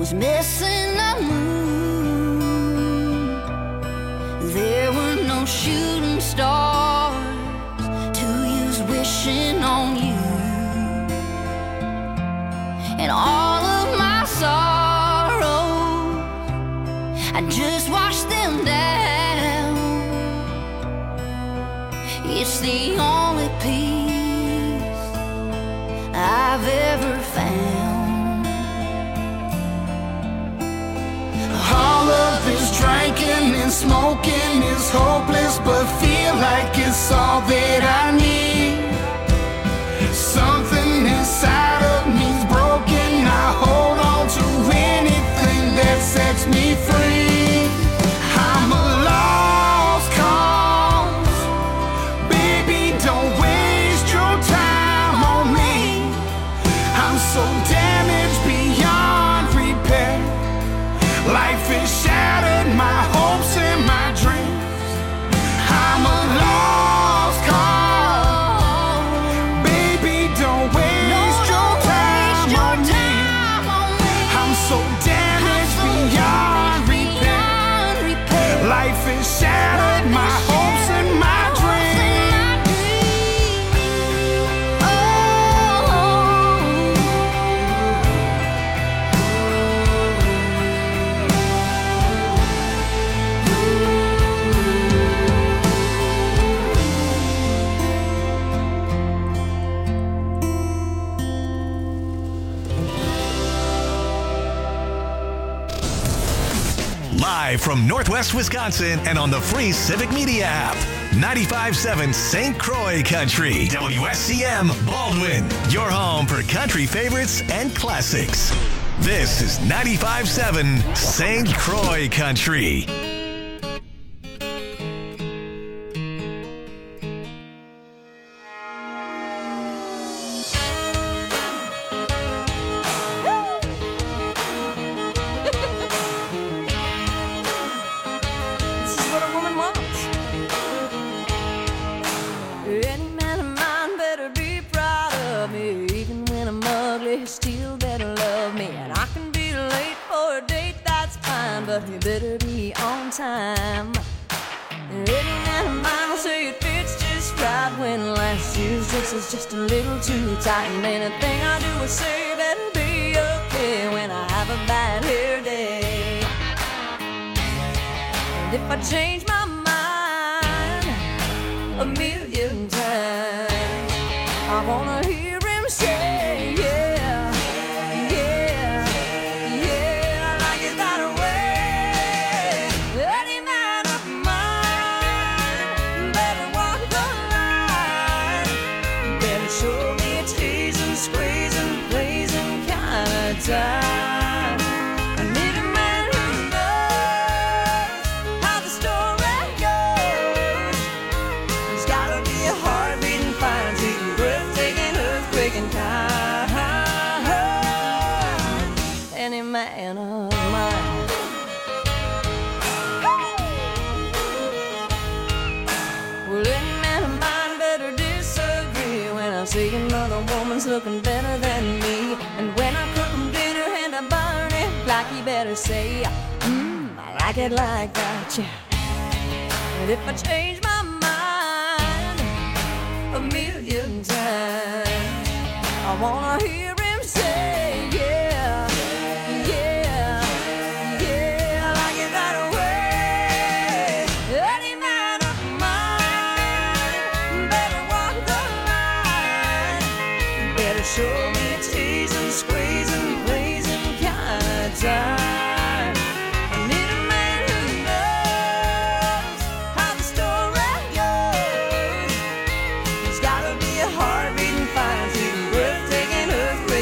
was missing a moon. There were no shooting stars to use wishing on you. And all of my sorrows, I just washed them down. It's the only peace I've ever found. All of this drinking and smoking is hopeless, but feel like it's all that I need. Something inside of me's broken. I hold on to anything that sets me free. I'm a lost cause. Baby, don't waste your time on me. I'm so damaged beyond repair. Life has shattered my hopes and my dreams. I'm a lost cause. Baby, don't waste your time on me. I'm so damaged beyond repair. Life has shattered my hopes and my dreams. Live from Northwest Wisconsin and on the free Civic Media app. 95.7 St. Croix Country. WSCM Baldwin. Your home for country favorites and classics. This is 95.7 St. Croix Country. This is what a woman wants. Any man of mine better be proud of me. Even when I'm ugly, he still better love me. And I can be late for a date, that's fine, but he better be on time. Any man of mine will say it fits just right when last year's dress is just a little too tight. And anything I do or say better be okay when I have a bad hair day. And if I change my mind a million times, I wanna hear him say, yeah, yeah, yeah, I like it that way. Any man of mine better walk the line, better show me a teasing, squeezing, blazing kind of time. I need a man who knows how the story goes. There's gotta be a heart-beating, fine-tuning, breathtaking, earthquaking kind. Any man of mine. Well, any man of mine better disagree when I see another woman's looking better than me. And when I cook him dinner and I burn it, like he better say, I like it like that, yeah. And if I change my mind a million times, I wanna hear him say, yeah, yeah, yeah, I like it that way. Any man of mine better walk the line, better show me a teasing, squeezing, blazing kind of time. I need a man who knows how the story goes. There's gotta be a heart-beating, fine-tuning, breathtaking, earthquake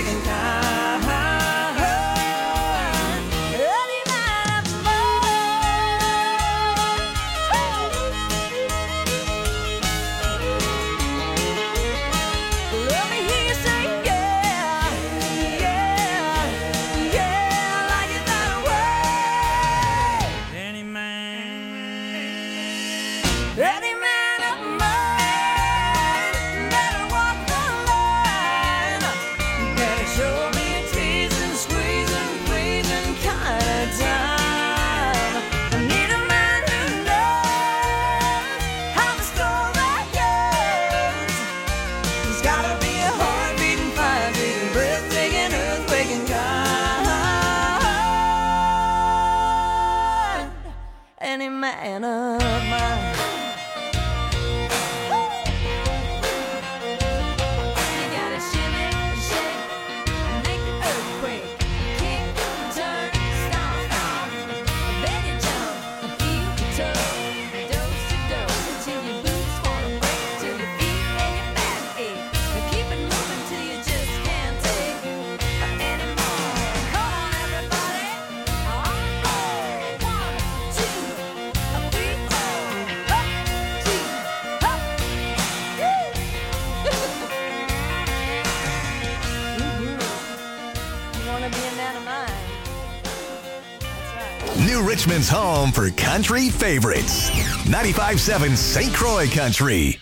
New Richmond's home for country favorites. 95.7 St. Croix Country.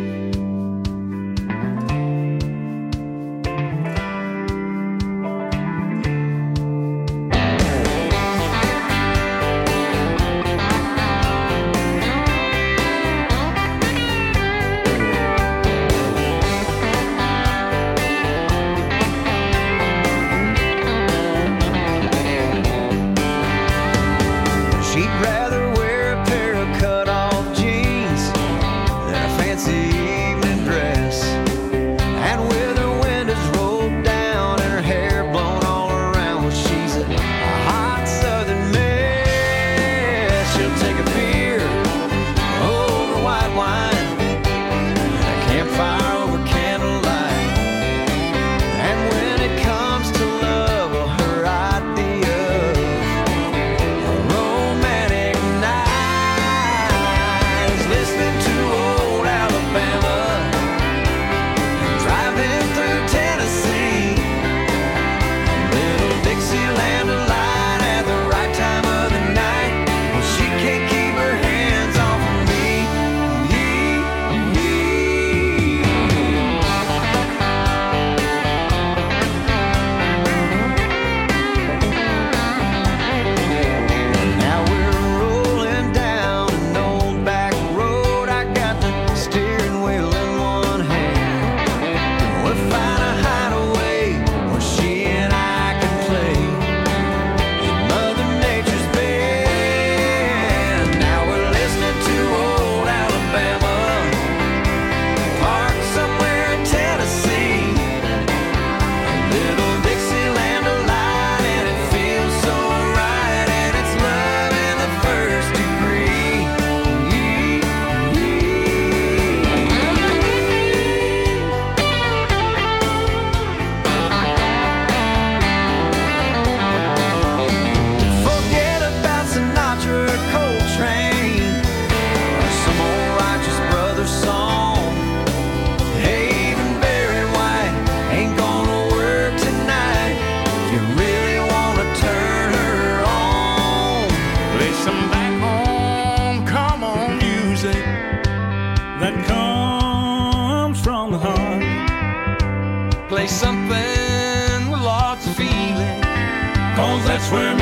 That's where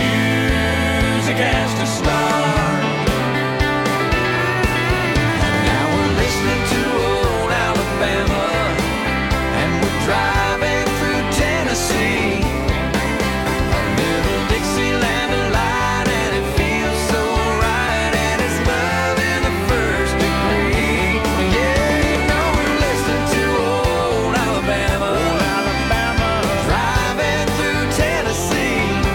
music has to start. And now we're listening to old Alabama, and we're driving through Tennessee. A little Dixieland delight, and it feels so right, and it's love in the first degree. Yeah, you know we're listening to old Alabama, driving through Tennessee.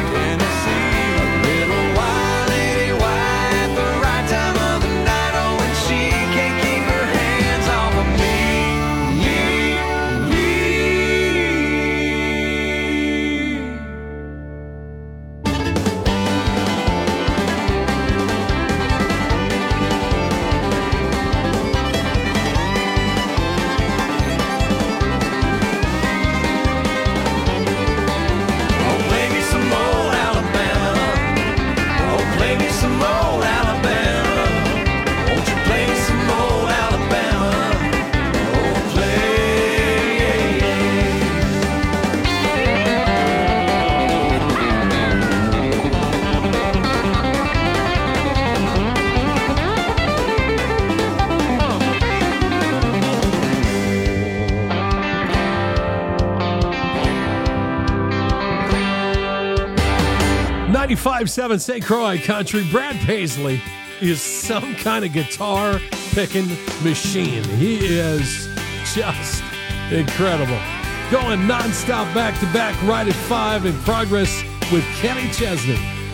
.7 St. Croix Country. Brad Paisley is some kind of guitar picking machine. He is just incredible. Going nonstop back to back right at 5 in progress with Kenny Chesney.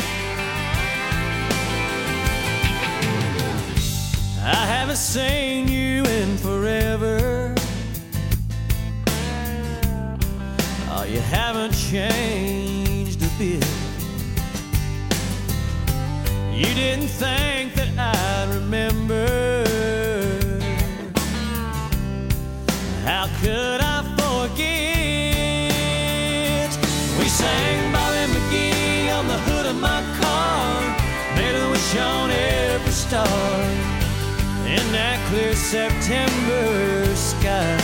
I haven't seen you in forever. Oh, you haven't changed a bit. You didn't think that I'd remember. How could I forget? We sang Bobby McGee on the hood of my car. that clear September sky.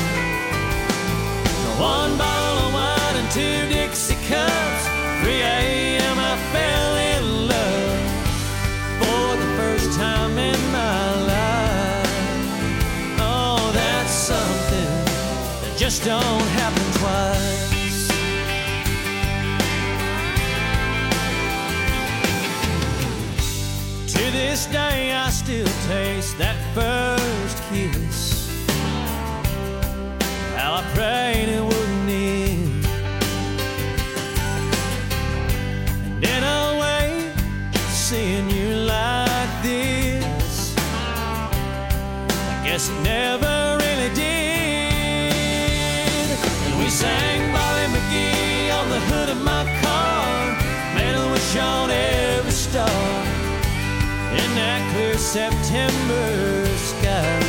One bottle of wine and 2 Dixie cups. 3 a.m. I fell in love for the first time in my life. Oh, that's something that just don't happen twice. To this day I still taste that first kiss. How I prayed it wouldn't end. And in a way, seeing you like this, I guess it never really did. And we sang Bobby McGee on the hood of my car, made a wish on every star in that clear September sky.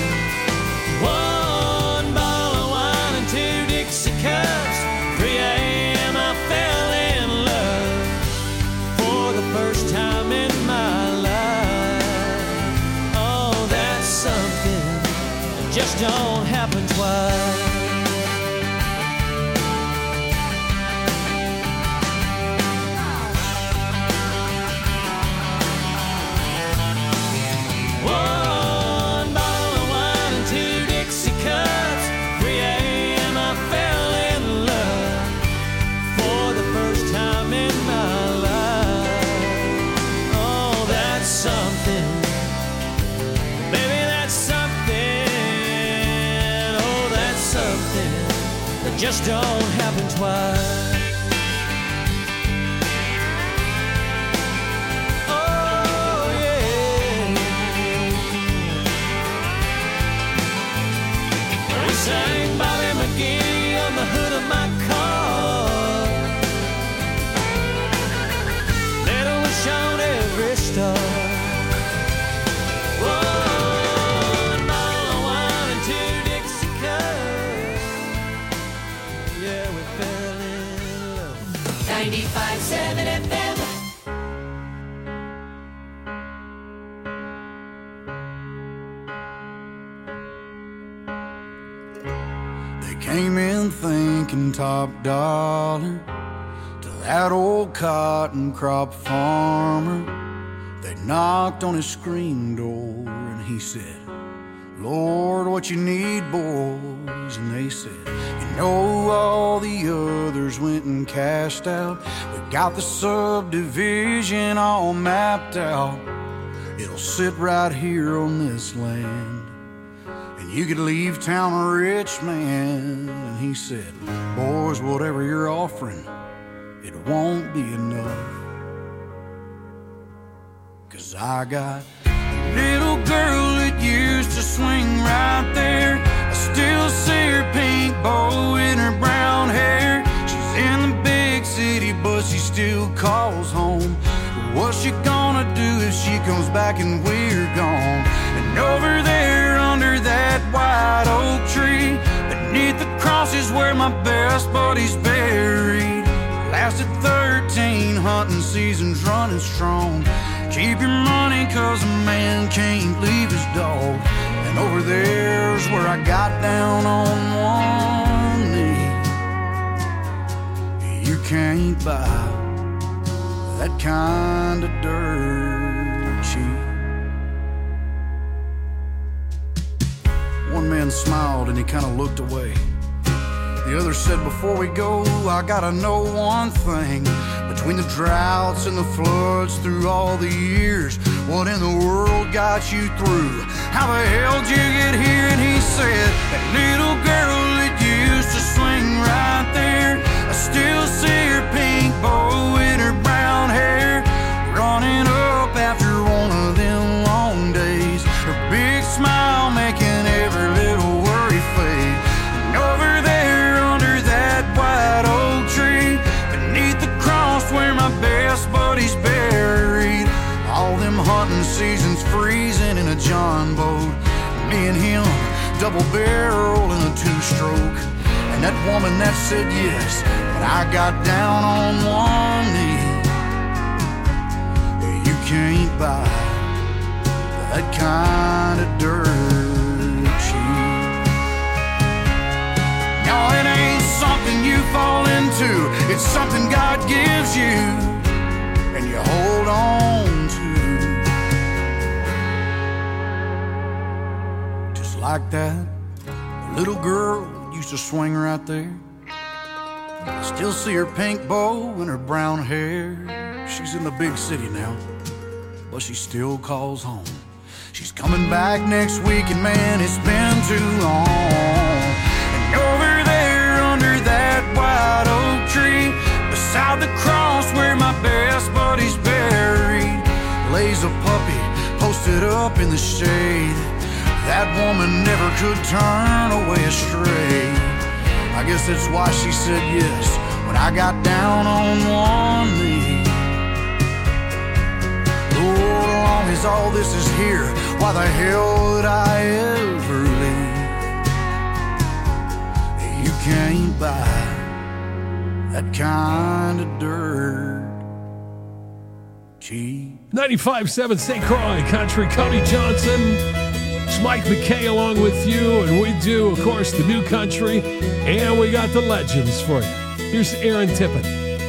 One bottle of wine and 2 Dixie cups. 3 a.m. I fell in love for the first time in my life. Oh, that's something that just don't happen twice. Just don't happen twice. Oh yeah. We sang Bobby McGee on the hood of my car. Made a wish on every star. One bottle of wine and 2 Dixie cups. Yeah, we fell in love. 95.7 FM. They came in thinking top dollar to that old cotton crop farmer. They knocked on his screen door and he said, Lord, what you need, boys? And they said, you know, all the others went and cashed out. We got the subdivision all mapped out. It'll sit right here on this land, and you could leave town a rich man. And he said, boys, whatever you're offering, it won't be enough. 'Cause I got a little girl that used to swing right there. I still see her pink bow in her brown hair. She's in the big city, but she still calls home. What's she gonna do if she comes back and we're gone? And over there under that white oak tree, beneath the cross is where my best buddy's buried. Lasted 13 hunting seasons running strong. Keep your money 'cause a man can't leave his dog. And over there's where I got down on one knee. You can't buy that kind of dirt cheap. One man smiled and he kind of looked away. The other said, before we go, I gotta know one thing. Between the droughts and the floods through all the years, what in the world got you through? How the hell did you get here? And he said, that little girl that used to swing right there, I still see her pink bow in her brown hair, running up after one of them long days, her big smile making every little worry fade. And over there under that white oak tree, beneath the cross where my best buddy's buried, all them hunting seasons freezing in a John boat, me and him double barrel in a two-stroke. And that woman that said yes, but I got down on one knee. You can't buy that kind of dirt it's something God gives you and you hold on to. Just like that little girl that used to swing right there. I still see her pink bow and her brown hair. She's in the big city now, but she still calls home. She's coming back next week, and man, it's been too long. And over there under that white oak tree, beside the cross where my best buddy's buried, lays a puppy posted up in the shade. That woman never could turn away astray. I guess that's why she said yes when I got down on one knee. Oh, as long as all this is here, why the hell would I ever leave? You can't buy that kind of dirt cheap. 95.7 St. Croix Country. Cody Johnson, it's Mike McKay along with you, and we do, of course, the new country, and we got the legends for you. Here's Aaron Tippett.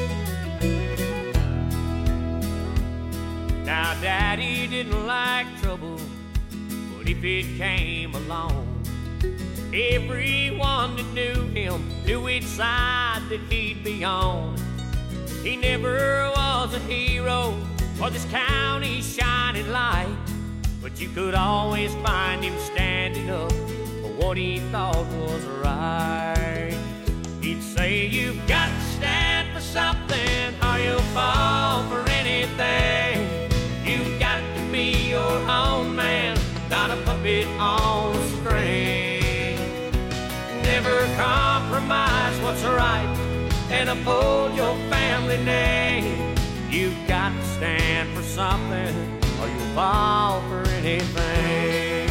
Now, Daddy didn't like trouble, but if it came along, everyone that knew him knew which side that he'd be on. He never was a hero or this county's shining light, but you could always find him standing up for what he thought was right. He'd say, you've got to stand for something or you'll fall for anything. You've got to be your own man, not a puppet on a string. Never compromise what's right and uphold your family name. You've got to stand for something or you'll fall for anything.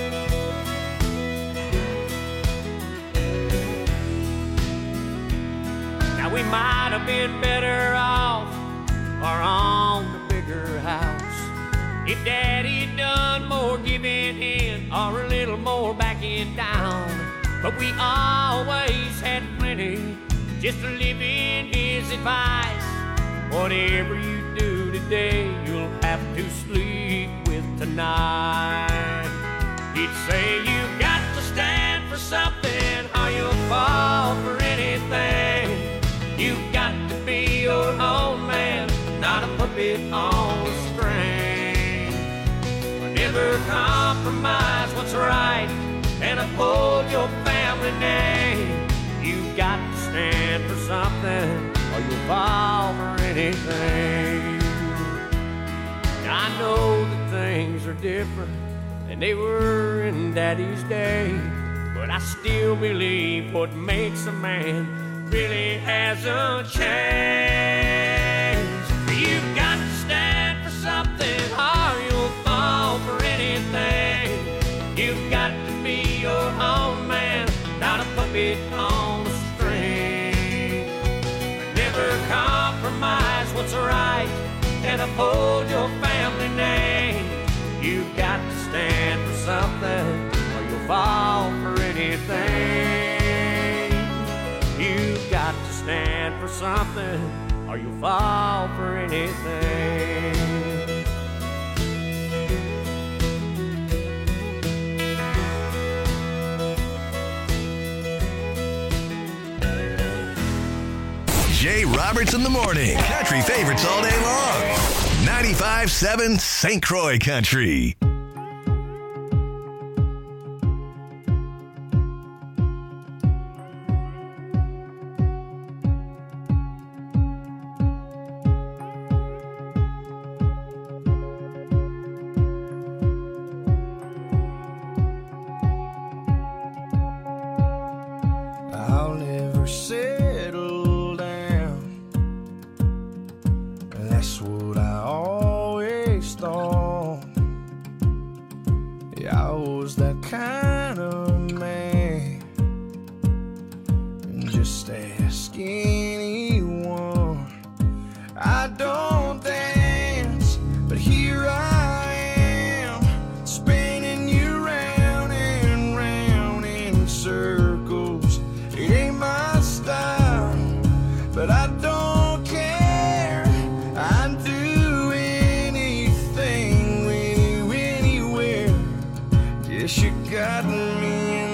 Now we might have been better off or on the bigger house if Daddy'd done more giving in or a little more backing down. But we always had plenty just to live in his advice. Whatever you do today, you'll have to sleep with tonight. He'd say, you've got to stand for something or you'll fall for anything. You've got to be your own man, not a puppet on a string. Never compromise what's right and uphold your family name. You've got to stand for something or you'll fall for anything. Now, I know that things are different than they were in Daddy's day, but I still believe what makes a man really hasn't changed. You've got to stand for something or you'll fall for anything. You've got to be your own man, not a puppet on a string. Never compromise what's right and uphold your family name. You've got to stand for something or you'll fall for anything. You've got to stand for something or you'll fall for anything. Jay Roberts in the morning. Country favorites all day long. 95.7 St. Croix Country. I'll never settle down. That's what I always thought. Yeah, I was that kind of man. And just ask anyone. I don't dance, but here I am, spinning you round and round in circles. It ain't my style, but I don't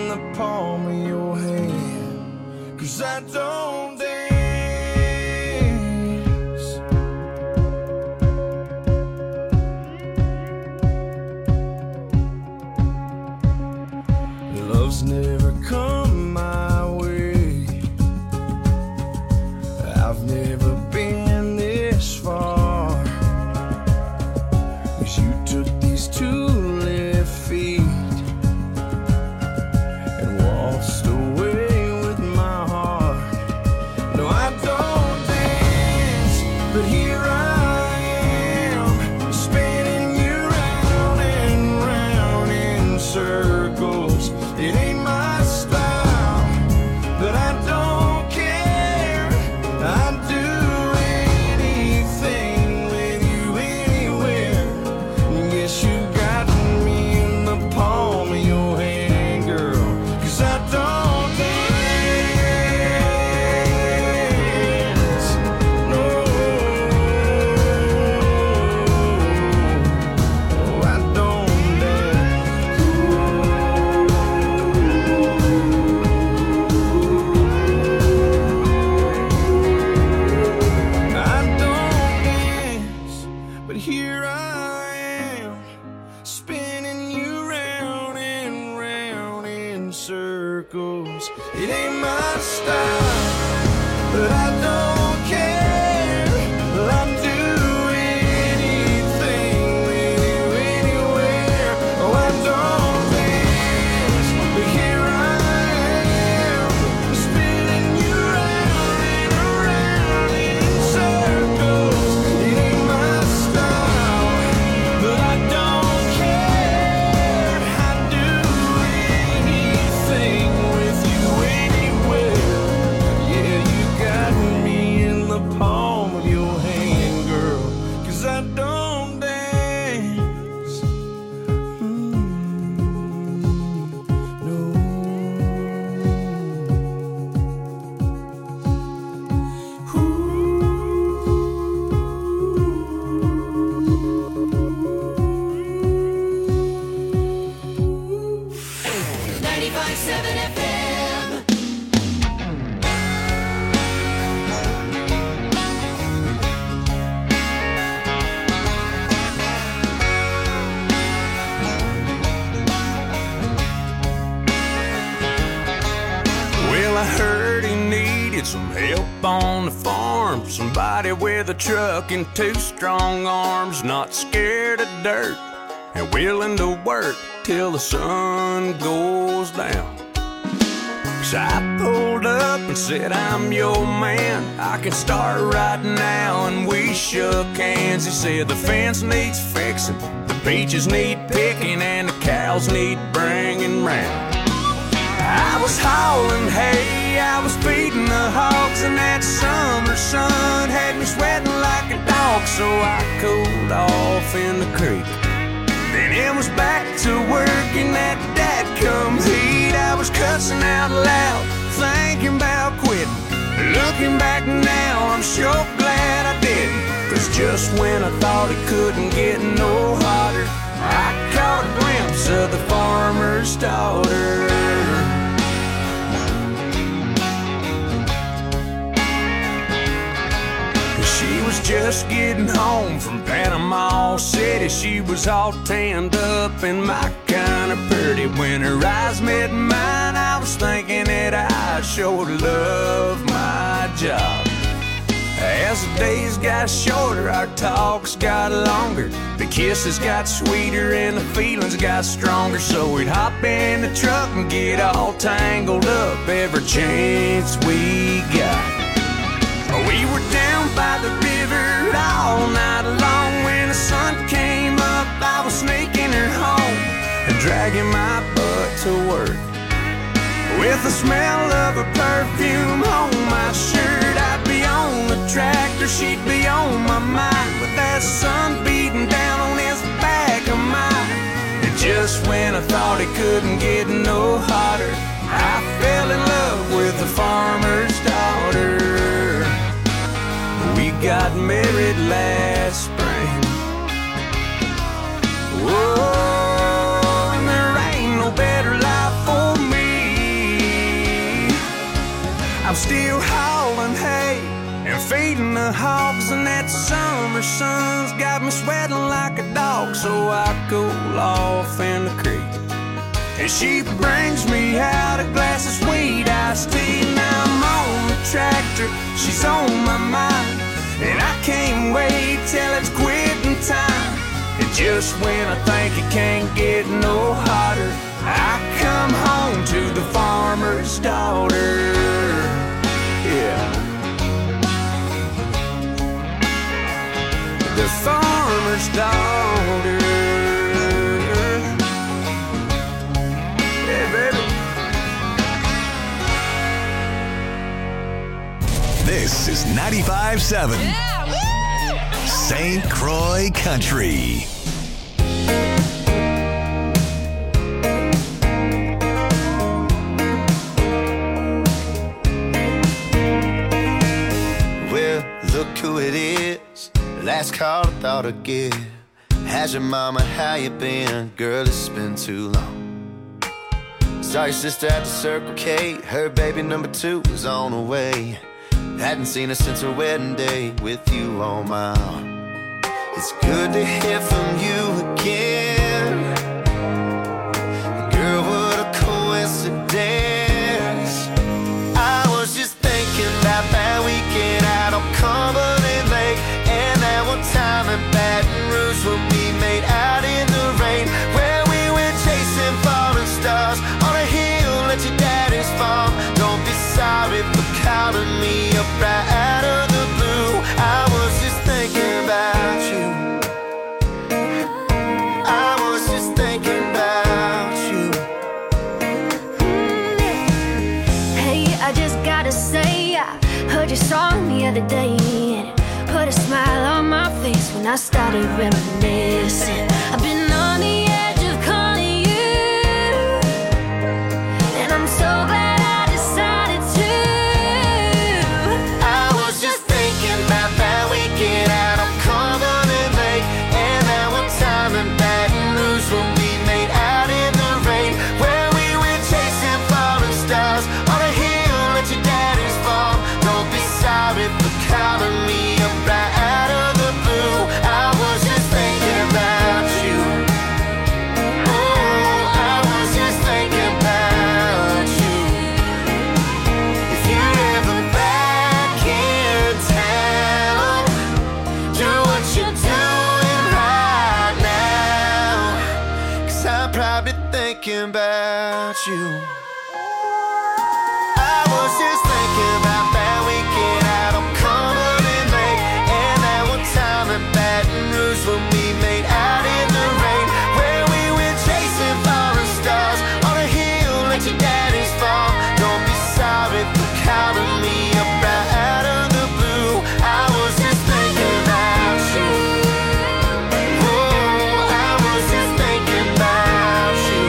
in the palm of your hand, 'cause I don't dance. Love's never come my way. I've never been this far, 'cause you took these 2 left feet and waltzed away with my heart. No, I don't dance, but here I am, spinning you round and round in circles. It ain't my style, but I don't care. I'd do anything with you anywhere. Guess you got me in the palm of your hand, girl, 'cause I don't dance. No, I don't dance. I don't dance, but here I am, spinning you round and round in circles. It ain't my style, but I don't care. I'd do anything with you anywhere. Oh, I don't dance, but here I am, spinning you round and around in circles. It ain't my style, but I don't care. I'd do anything with you anywhere. Yeah, you got me in the palm of your hand, girl, 'cause I don't dance. No. 95.7 FM. Well, I heard he needed some help on the farm. Somebody with a truck and 2 strong arms, not scared of dirt and willing to work till the sun goes down. So I pulled up and said, I'm your man, I can start right now. And we shook hands. He said the fence needs fixing, the peaches need picking, and the cows need bringing round. I was hauling hay, I was feeding the hogs, and that summer sun had me sweating like a dog. So I cooled off in the creek, then it was back to work in that dadgum heat. I was cussing out loud, thinking about quitting. Looking back now, I'm sure glad I didn't, 'cause just when I thought it couldn't get no hotter, I caught a glimpse of the farmer's daughter. She was just getting home from Panama City. She was all tanned up and my kind of pretty. When her eyes met mine, I was thinking that I sure love my job. As the days got shorter, our talks got longer. The kisses got sweeter and the feelings got stronger. So we'd hop in the truck and get all tangled up every chance we got. We were down by the river all night long. When the sun came up, I was sneaking her home and dragging my butt to work. With the smell of her perfume on my shirt, I'd be on the tractor, she'd be on my mind, with that sun beating down on his back of mine. And just when I thought it couldn't get no hotter, I fell in love with the farmer's daughter. We got married last spring. Whoa, and there ain't no better life for me I'm still hauling hay and feeding the hogs, and that summer sun's got me sweating like a dog. So I cool off in the creek, and she brings me out a glass of sweet iced tea. Now I'm on the tractor, she's on my mind, and I can't wait till it's quitting time. And just when I think it can't get no hotter, I come home to the farmer's daughter. Yeah. The farmer's daughter. Yeah, baby. This is 95.7 St. Croix Country. Well, look who it is. Last call I thought I'd give. How's your mama, how you been? Girl, it's been too long. Saw your sister at the Circle K. Her baby number 2 was on the way. Hadn't seen her since her wedding day with you on my arm. It's good to hear from you again. Girl, what a coincidence. I was just thinking about that weekend out on Cumberland Lake, and that one time in Baton Rouge when we made out in the rain, where we went chasing falling stars on a hill at your daddy's farm. Don't be sorry for calling me up right out of the blue. I was just thinking about you. I was just thinking about you. Hey, I just gotta say, I heard your song the other day, and it put a smile on my face when I started reminiscing. I've been on the edge of calling you, and I'm so glad I decided to. I was just thinking about that weekend out on Cumberland Lake, and that one time in Baton Rouge when we made out in the rain, where we went chasing falling stars on a hill at your daddy's farm. Don't be sorry for calling me up right out of the blue. I was just thinking about you. Oh, I was just thinking about you. If you're ever back in town, do what you're doing right now, 'cause I'm probably thinking about you. I was just thinking about that weekend out on Cumberland Lake, and that one time in Baton Rouge when we made out in the rain, where we went chasing falling stars on a hill at your daddy's farm. Don't be sorry for calling me up right out of the blue. I was just thinking about you. Oh, I was just thinking about you.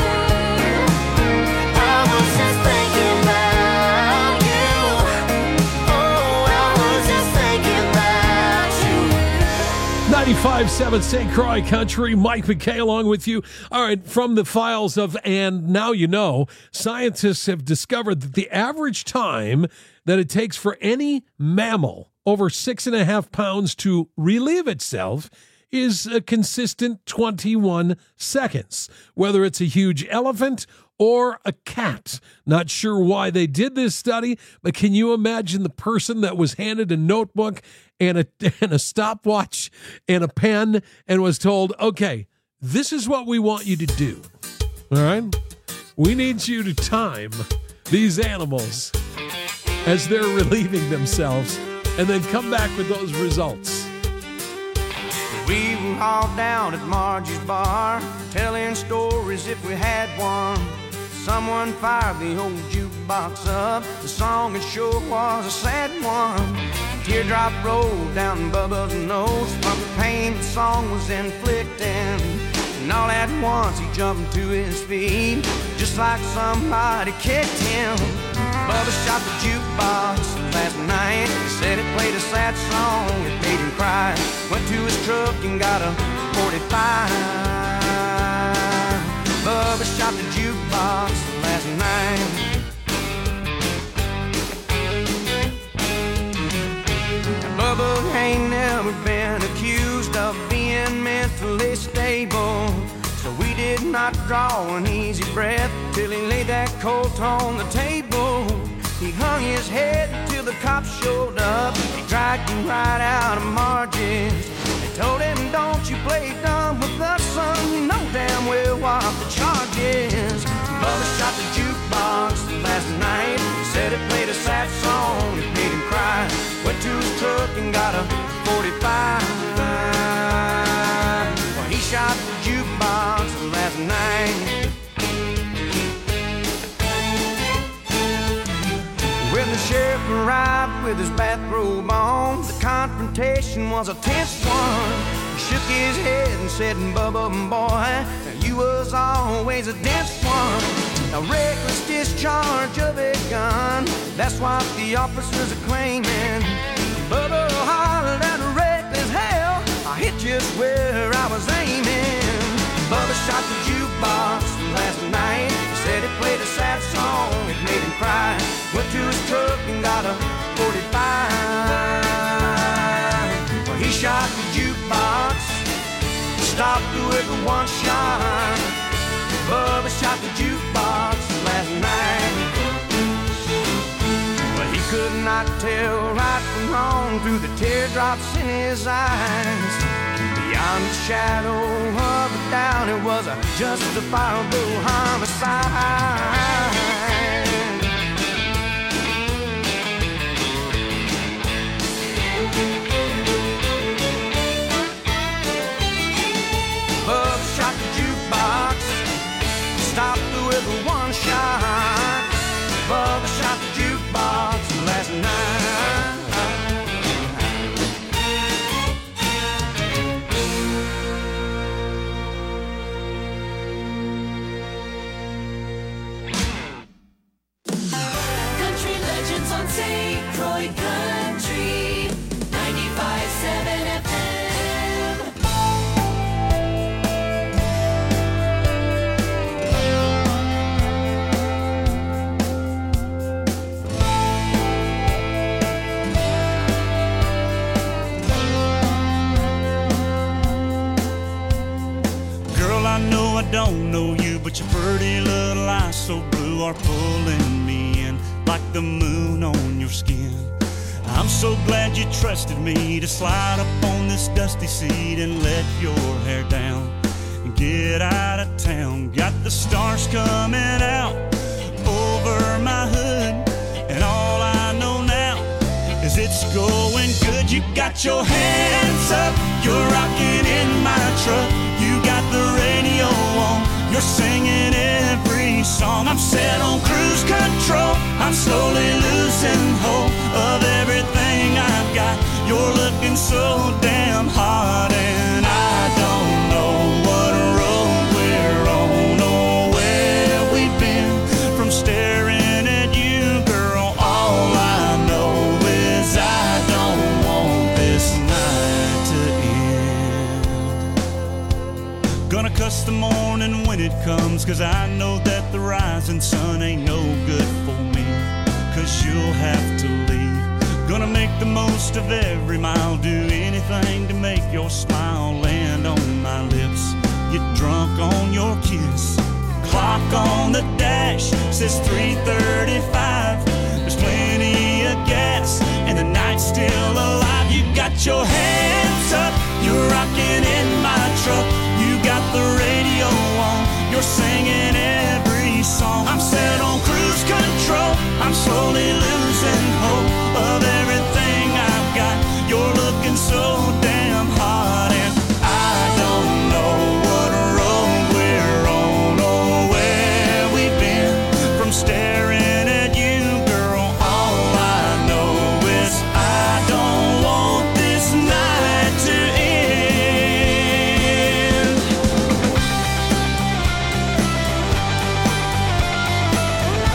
I was just thinking about you. Oh, I was just thinking about you. 95.7 St. Croix Country. Mike McKay along with you. All right, from the files of And Now You Know, scientists have discovered that the average time that it takes for any mammal over 6.5 pounds to relieve itself is a consistent 21 seconds, whether it's a huge elephant or a cat. Not sure why they did this study, but can you imagine the person that was handed a notebook and a stopwatch and a pen and was told, okay, this is what we want you to do. All right? We need you to time these animals as they're relieving themselves and then come back with those results. We were all down at Margie's bar, telling stories if we had one. Someone fired the old jukebox up. The song it sure was a sad one. Teardrop rolled down Bubba's nose from the pain the song was inflicting. And all at once he jumped to his feet, just like somebody kicked him. Bubba shot the jukebox last night. He said it played a sad song, it made him cry. Went to his truck and got a 45. Bubba shot the jukebox last night. not draw an easy breath till he laid that Colt on the table. He hung his head till the cops showed up. He dragged him right out of Margie's. They told him, don't you play dumb with us, son. You know damn well what the charge is. Bubba shot the jukebox last night. He said it played a sad song, it made him cry. Went to his truck and got a 45. Well, he shot the jukebox last night. When the sheriff arrived with his bathrobe on, the confrontation was a tense one. He shook his head and said, Bubba, boy, you was always a dense one. A reckless discharge of a gun, that's what the officers are claiming. Bubba hollered at a reckless hell, I hit just where I was aiming. Bubba shot the jukebox last night. He said it played a sad song, it made him cry. Went to his truck and got a 45. Well, he shot the jukebox, stopped with one shot. Bubba shot the jukebox last night. Well, he could not tell right from wrong through the teardrops in his eyes. Beyond the shadow of a doubt, it was a justifiable homicide. Bub shot the jukebox, stopped with one shot. Bub shot the jukebox last night. On St. Croix Country 95.7 FM. Girl, I know I don't know you, but your pretty little eyes so blue are pulling me in like the moon on your skin. I'm so glad you trusted me to slide up on this dusty seat and let your hair down and get out of town. Got the stars coming out over my hood, and all I know now is it's going good. You got your hands up, you're rocking in my truck. You got the radio on, you're singing every song. I'm set on cruise control, I'm slowly losing hope of everything I've got. You're looking so damn hot, and I don't know what road we're on or where we've been from staring at you, girl. All I know is I don't want this night to end. Gonna cuss the morning when it comes, 'cause I know that the rising sun ain't no good for me, 'cause you'll have to leave. Gonna make the most of every mile, do anything to make your smile land on my lips. Get drunk on your kiss. Clock on the dash says 3:35. There's plenty of gas and the night's still alive. You got your hands up, you're rocking in my truck. You got the radio on, you're singing every song. I'm set on cruise control, I'm slowly losing hope of everything I've got. You're looking so damn hot, and I don't know what road we're on or where we've been from staring at you, girl. All I know is I don't want this night to end.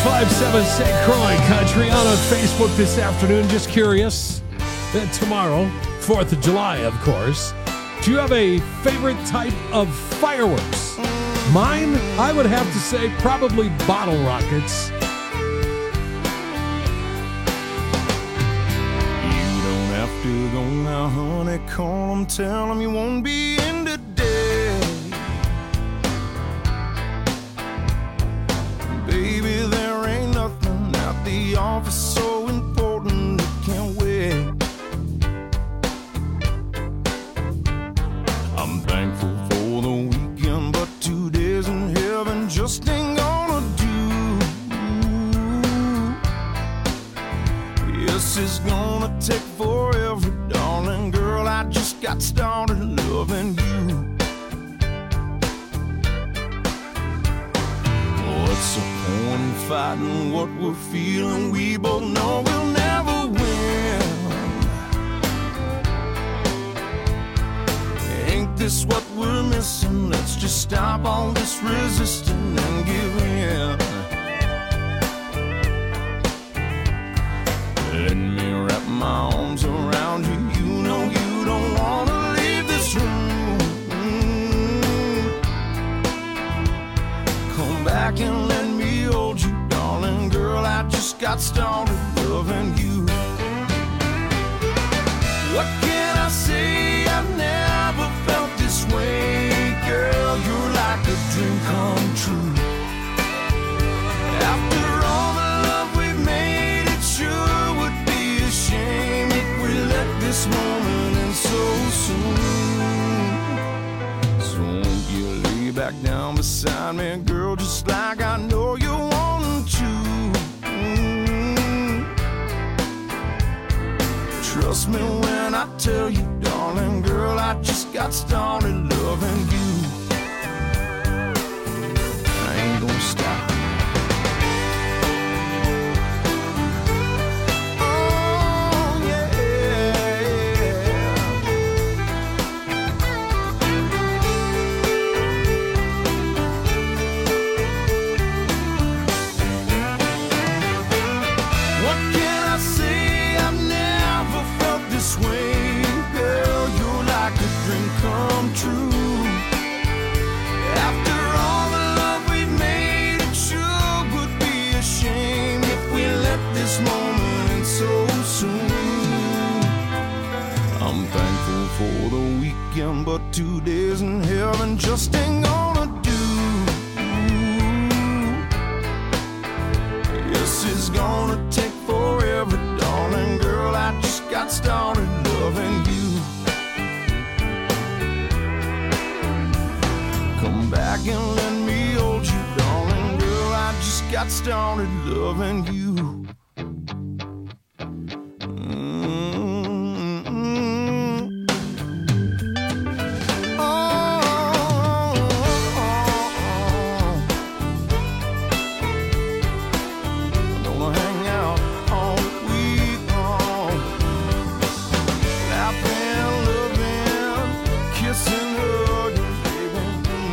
95.7 St. Croix Country on Facebook this afternoon. Just curious. Tomorrow, 4th of July, of course. Do you have a favorite type of fireworks? Mine, I would have to say probably bottle rockets. You don't have to go now, honey. Call 'em, tell 'em you won't be in today. Baby, there ain't nothing at the office so important it can't wait. I'm thankful for the weekend, but 2 days in heaven just ain't gonna do. Yes, it's gonna take forever, darling girl. I just got started loving you. What's the point in fighting what we're feeling? We both know we'll never win. Ain't this what we're missing? Let's just stop all this resisting and give in. Let me wrap my arms around you. You know you don't wanna leave this room. Come back and let me hold you, darling girl. I just got started loving you. What can I say? I've never felt this way, girl. You're like a dream come true. After all the love we've made, it sure would be a shame if we let this moment end so soon. So won't you lay back down beside me, girl, just like I know you want to. Trust me when I tell you, darling girl, I just got started loving you. I ain't gonna stop. Oh, yeah. What can I say? I've never felt this way, girl. You're like a dream come true. After all the love we've made, it sure would be a shame if we let this moment end so soon. I'm thankful for the weekend, but 2 days in heaven just ain't gonna do. Yes, it's gonna take forever, darling girl. I just got started loving you. Come back and let me hold you, darling girl. I just got started loving you. Gonna hang out all week long, laughing, loving, kissing, hugging, baby.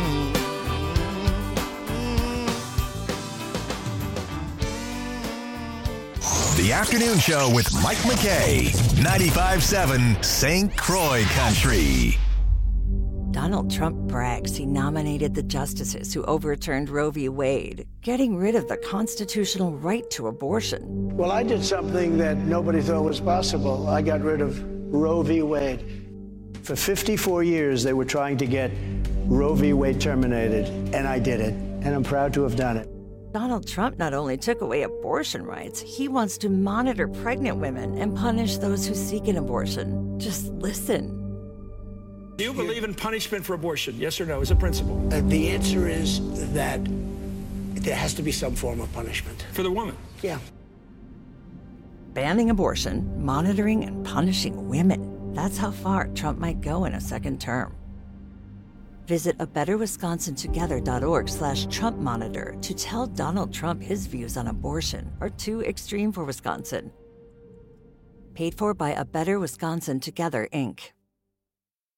The Afternoon Show with Mike McKay. 95.7 St. Croix Country. Donald Trump brags he nominated the justices who overturned Roe v. Wade, getting rid of the constitutional right to abortion. Well, I did something that nobody thought was possible. I got rid of Roe v. Wade. For 54 years, they were trying to get Roe v. Wade terminated, and I did it, and I'm proud to have done it. Donald Trump not only took away abortion rights, he wants to monitor pregnant women and punish those who seek an abortion. Just listen. Do you believe in punishment for abortion? Yes or no, as a principle? The answer is that there has to be some form of punishment. For the woman? Yeah. Banning abortion, monitoring and punishing women. That's how far Trump might go in a second term. Visit abetterwisconsintogether.org/Trump monitor to tell Donald Trump his views on abortion are too extreme for Wisconsin. Paid for by A Better Wisconsin Together, Inc.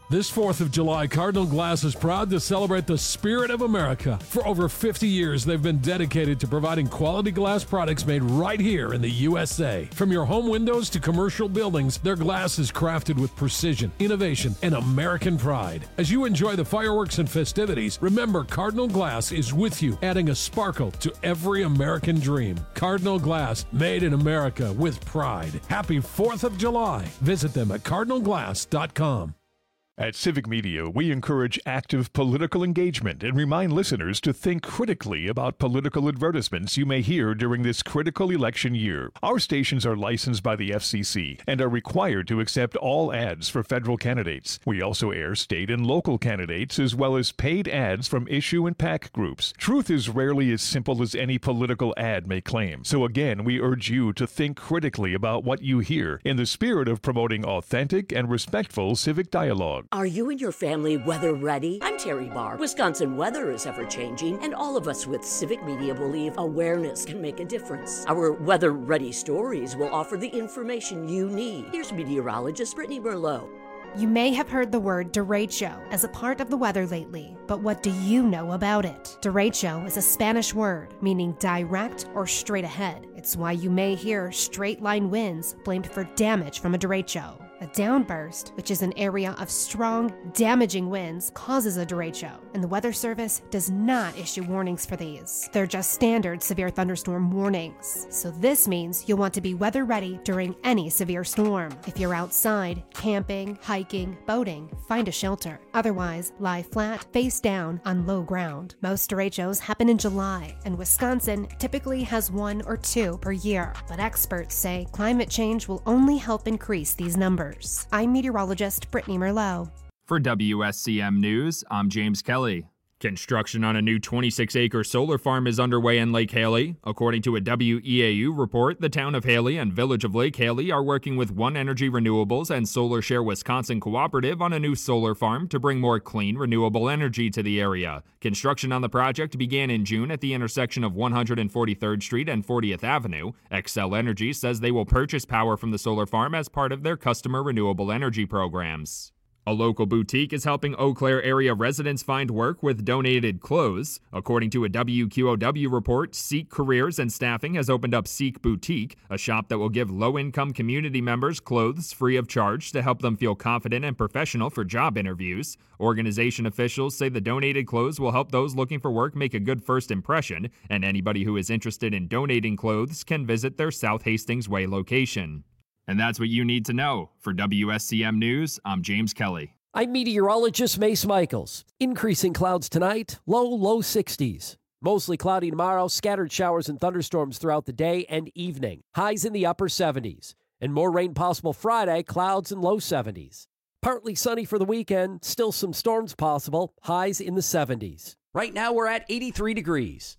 This 4th of July, Cardinal Glass is proud to celebrate the spirit of America. For over 50 years, they've been dedicated to providing quality glass products made right here in the USA. From your home windows to commercial buildings, their glass is crafted with precision, innovation, and American pride. As you enjoy the fireworks and festivities, remember Cardinal Glass is with you, adding a sparkle to every American dream. Cardinal Glass, made in America with pride. Happy 4th of July. Visit them at cardinalglass.com. At Civic Media, we encourage active political engagement and remind listeners to think critically about political advertisements you may hear during this critical election year. Our stations are licensed by the FCC and are required to accept all ads for federal candidates. We also air state and local candidates as well as paid ads from issue and PAC groups. Truth is rarely as simple as any political ad may claim. So again, we urge you to think critically about what you hear in the spirit of promoting authentic and respectful civic dialogue. Are you and your family weather ready? I'm Terry Barr. Wisconsin weather is ever-changing, and all of us with Civic Media believe awareness can make a difference. Our weather-ready stories will offer the information you need. Here's meteorologist Brittany Merlot. You may have heard the word derecho as a part of the weather lately, but what do you know about it? Derecho is a Spanish word meaning direct or straight ahead. It's why you may hear straight-line winds blamed for damage from a derecho. A downburst, which is an area of strong, damaging winds, causes a derecho, and the Weather Service does not issue warnings for these. They're just standard severe thunderstorm warnings. So this means you'll want to be weather ready during any severe storm. If you're outside, camping, hiking, boating, find a shelter. Otherwise, lie flat, face down, on low ground. Most derechos happen in July, and Wisconsin typically has 1 or 2 per year. But experts say climate change will only help increase these numbers. I'm meteorologist Brittany Merlot. For WSCM News, I'm James Kelly. Construction on a new 26-acre solar farm is underway in Lake Haley. According to a WEAU report, the town of Haley and village of Lake Haley are working with One Energy Renewables and Solar Share Wisconsin Cooperative on a new solar farm to bring more clean, renewable energy to the area. Construction on the project began in June at the intersection of 143rd Street and 40th Avenue. Xcel Energy says they will purchase power from the solar farm as part of their customer renewable energy programs. A local boutique is helping Eau Claire area residents find work with donated clothes. According to a WQOW report, Seek Careers and Staffing has opened up Seek Boutique, a shop that will give low-income community members clothes free of charge to help them feel confident and professional for job interviews. Organization officials say the donated clothes will help those looking for work make a good first impression, and anybody who is interested in donating clothes can visit their South Hastings Way location. And that's what you need to know. For WSCM News, I'm James Kelly. I'm meteorologist Mace Michaels. Increasing clouds tonight, low 60s. Mostly cloudy tomorrow, scattered showers and thunderstorms throughout the day and evening. Highs in the upper 70s. And more rain possible Friday, clouds in low 70s. Partly sunny for the weekend, still some storms possible, highs in the 70s. Right now we're at 83 degrees.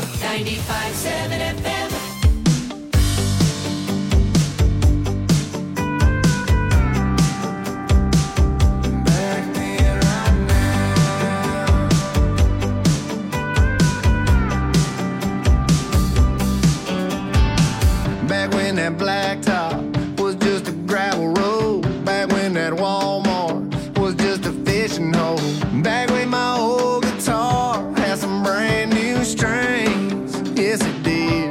95.7 FM. Back when that blacktop was just a gravel road. Back when that Walmart was just a fishing hole. Back when my old guitar had some brand new strings. Yes, it did.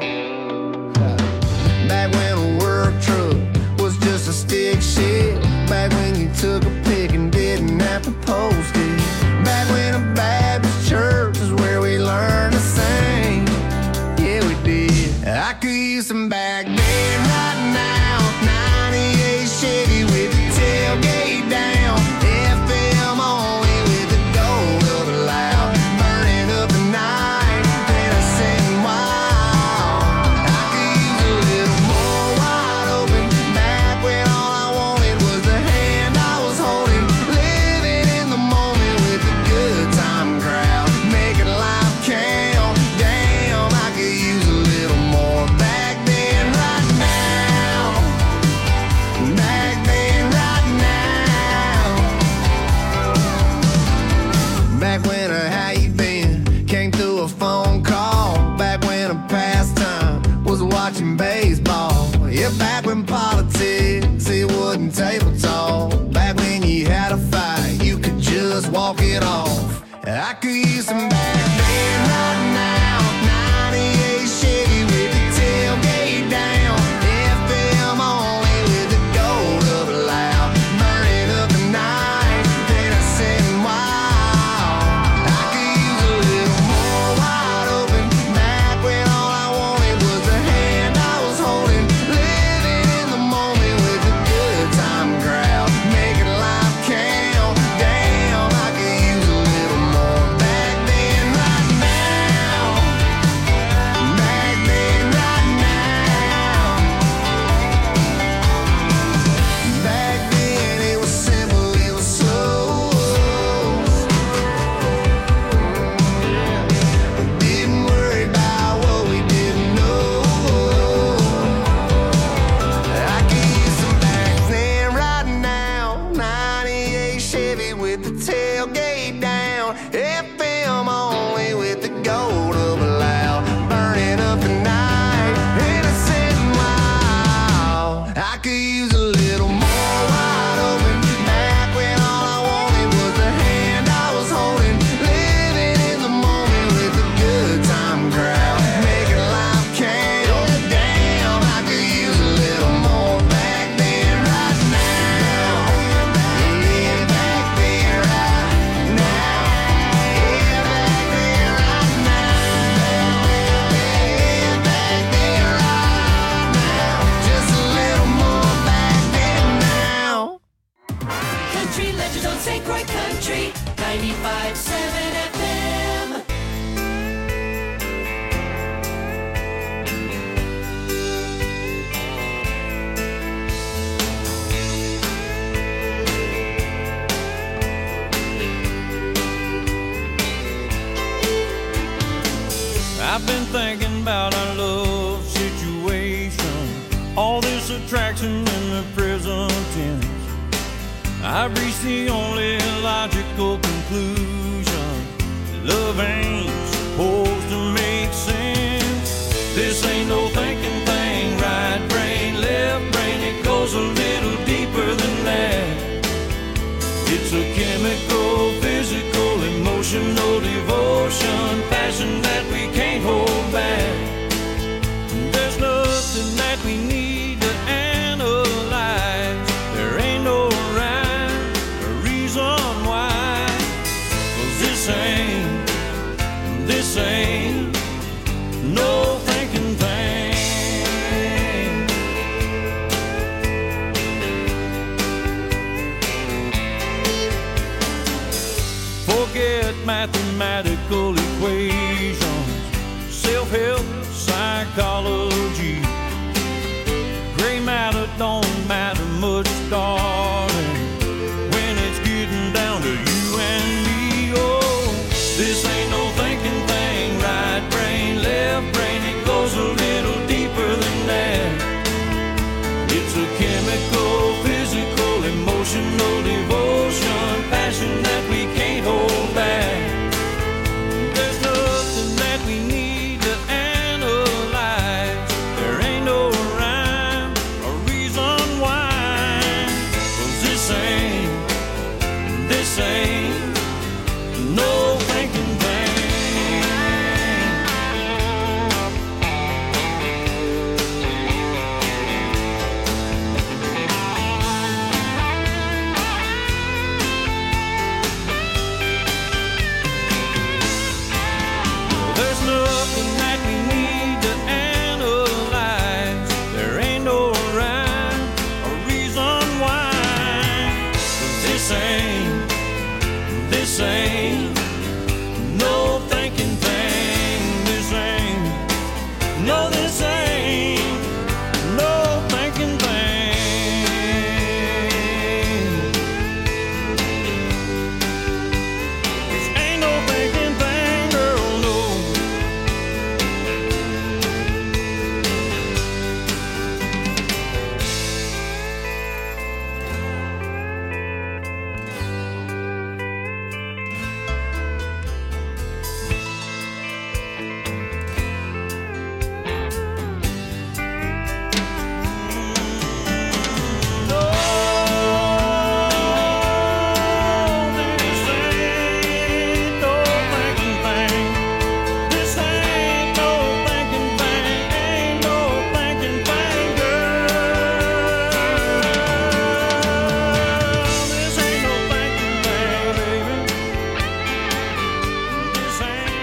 Back when a work truck was just a stick shift. Back when you took a pick and didn't have to post it. Back when a Baptist church is where we learned to sing. Yeah, we did. I could use some back then right now. 98 Chevy with the tailgate down. FM only with the door up loud. Burning up the night, then I sitting wild. I could use a little more wide open. Back when all I wanted was the hand I was holding. Living in the moment. walk it off. I could use some back then right now. 98 Chevy with the tailgate down. FM only with the gold up loud. Burning up the night, then I said wow. I could use a little more wide open. Back when all I wanted was the hand I was holding. Living in the moment with a good time crowd. Making life count. Damn, I could use a little more back then right now. Back then right now. Back then it was simple, it was slow. Didn't worry about what we didn't know. I could use some back then right now. 98 Chevy with the tailgate down. FM only with the gold up loud. Burning up the night. And I said, wow. I could use a little more wide open. Back when all I wanted was the hand I was holding. Living in the moment with a good time crowd. Making life count. Damn, I could use a little more back then right now. Yeah, back then right now. Yeah, back then right now. Yeah, back then right now. Just a little more back then now. Country Legends on St. Croix Country 95.7 FM. I've been thinking about our love situation, all this attraction in the present tense. I've reached the only logical conclusion: love ain't supposed to make sense. This ain't no thinking thing, right brain, left brain, it goes a little deeper than that. It's a chemical, physical, emotional devotion, passion that we can't hold back. There's nothing that we need to analyze. There ain't no rhyme or reason why. 'Cause this ain't no thinking thing. Forget mathematical equations, self-help, psychology. Gray matter don't matter much, darling, when it's getting down to you and me. Oh, this ain't no thinking thing, right brain, left brain, it goes a little deeper than that. It's a chemical, physical, emotional devotion, passion that we can't hold back. There's nothing that we need to analyze. There ain't no rhyme or reason why. 'Cause this ain't no thinking thing. There's nothing that we need to analyze. There ain't no rhyme or reason why. 'Cause this ain't no thinking thing. This ain't no thinking thing. This ain't no thinking thing, girl, no.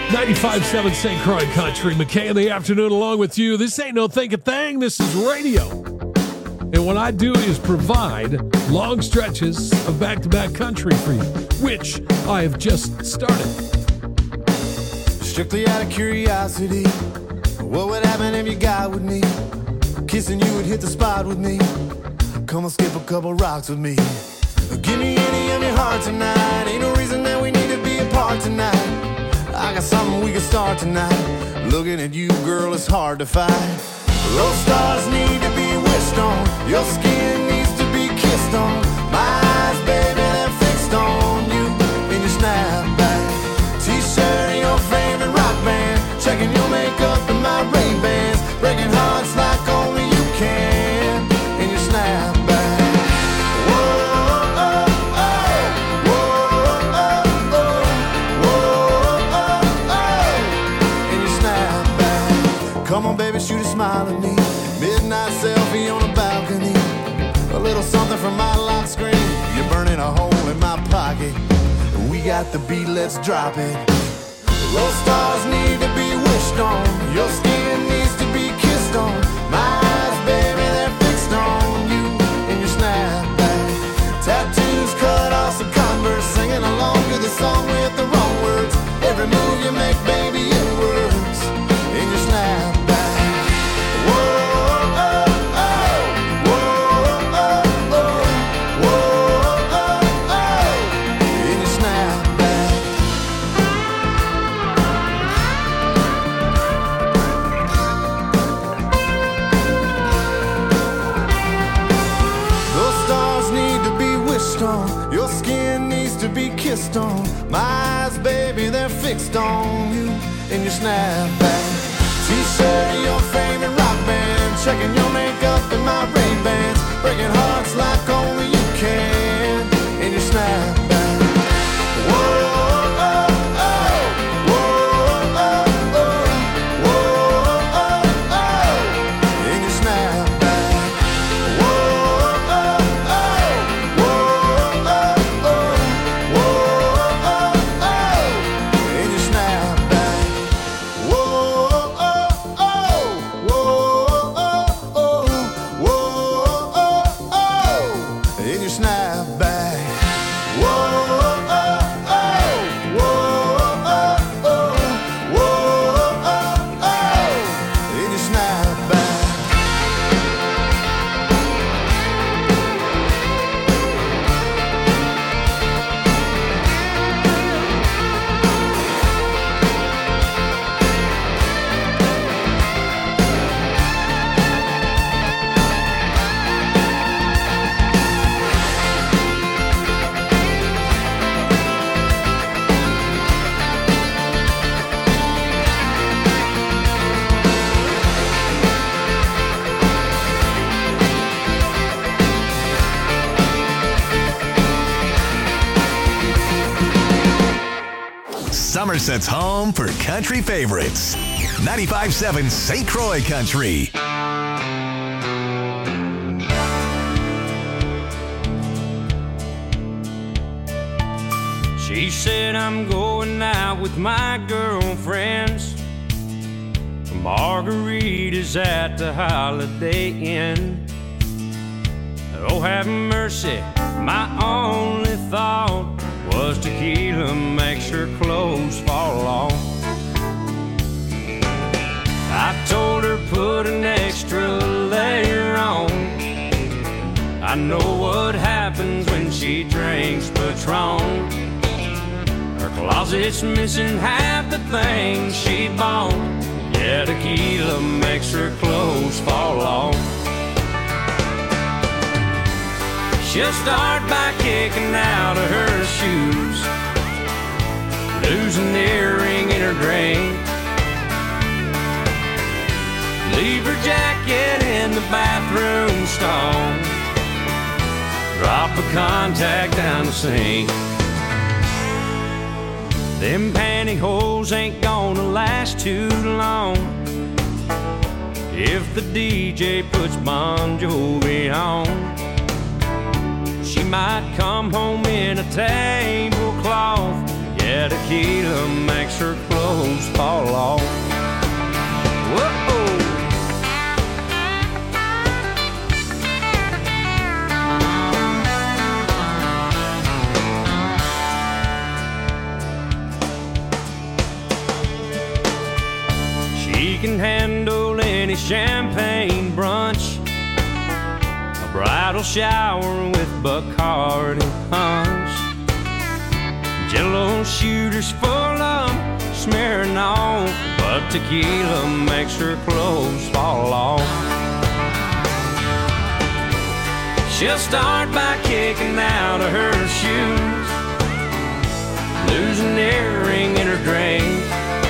95.7 St. Croix Country. McKay in the afternoon along with you. This ain't no think a thing. This is radio. And what I do is provide long stretches of back-to-back country for you, which I have just started. Strictly out of curiosity, what would happen if you got with me? Kissing you would hit the spot with me. Come on, skip a couple rocks with me. Give me any of your heart tonight. Ain't no reason that we need to be apart tonight. I got something we can start tonight. Looking at you, girl, it's hard to find. Those stars need to be wished on. Your skin needs to be kissed on. My eyes, baby, they're fixed on you in your snapback. T-shirt and your favorite rock band. Checking your makeup and my Ray-Bans. Breaking hearts like only you can in your snapback. Come on, baby, shoot a smile at me. Midnight selfie on a balcony. A little something from my lock screen. You're burning a hole in my pocket. We got the beat, let's drop it. Those stars need to be wished on. Your skin needs to be kissed on. My eyes, baby, they're fixed on you in your snapback. Tattoos cut off some Converse. Singing along to the song with the wrong words. Every move you make, baby, it works in your snapback. Your skin needs to be kissed on. My eyes, baby, they're fixed on you in your snapback. T-shirt and your favorite rock band. Checking your makeup and my Ray-Bans. Breaking hearts like only you can in your snapback. Whoa, oh, oh, whoa, oh, oh, whoa, oh, oh, in your snapback. Whoa, oh, oh, whoa, oh, oh, whoa, oh, oh, in your snapback. Whoa, oh, oh, whoa, oh, oh, whoa, oh, oh, in your snapback. Whoa, oh, oh, whoa, oh, oh, whoa, oh, oh, in your snapback. Somerset's home for country favorites. 95.7 St. Croix Country. She said I'm going out with my girlfriends. Margaritas at the Holiday Inn. Oh, have mercy, my only thought was tequila makes her clothes fall off. I told her put an extra layer on. I know what happens when she drinks Patron. Her closet's missing half the things she bought. Yeah, tequila makes her clothes fall off. She'll start by kicking out of her shoes, lose an earring in her drink, leave her jacket in the bathroom stall, drop a contact down the sink. Them pantyhose ain't gonna last too long if the DJ puts Bon Jovi on. She might come home in a tablecloth. Yeah, tequila makes her clothes can handle any champagne brunch, a bridal shower with Bacardi punch, Jello shooters full of smearing on, but tequila makes her clothes fall off. She'll start by kicking out of her shoes, lose an earring in her drink,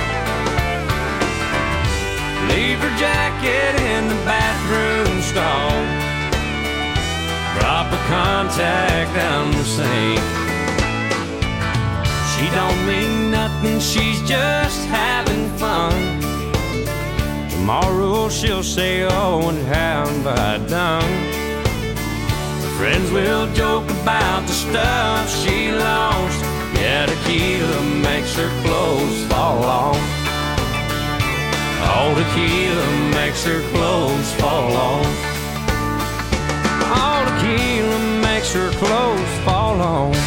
leave her jacket in the bathroom stall, drop a contact down the sink. She don't mean nothing, she's just having fun. Tomorrow she'll say, oh, and how have I done? Her friends will joke about the stuff she lost. Yeah, tequila makes her clothes fall off. Oh, tequila makes her clothes fall off. Oh, tequila makes her clothes fall off.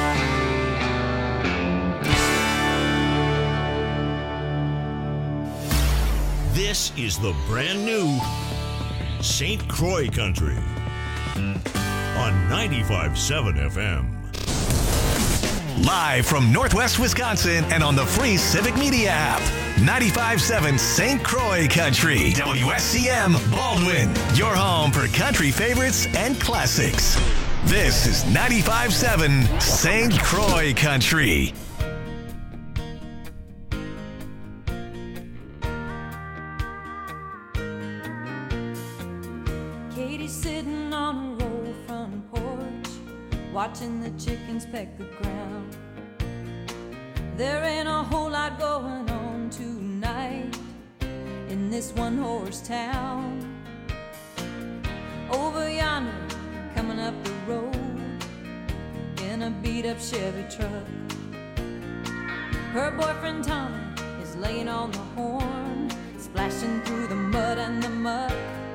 This is the brand new St. Croix Country on 95.7 FM. Live from Northwest Wisconsin and on the free Civic Media app. 95.7 St. Croix Country. WSCM Baldwin. Your home for country favorites and classics. This is 95.7 St. Croix Country. Katie's sitting on her old front porch, watching the chickens peck the ground. There ain't a whole lot going on tonight in this one-horse town. Over yonder, coming up the road in a beat-up Chevy truck, her boyfriend Tommy is laying on the horn, splashing through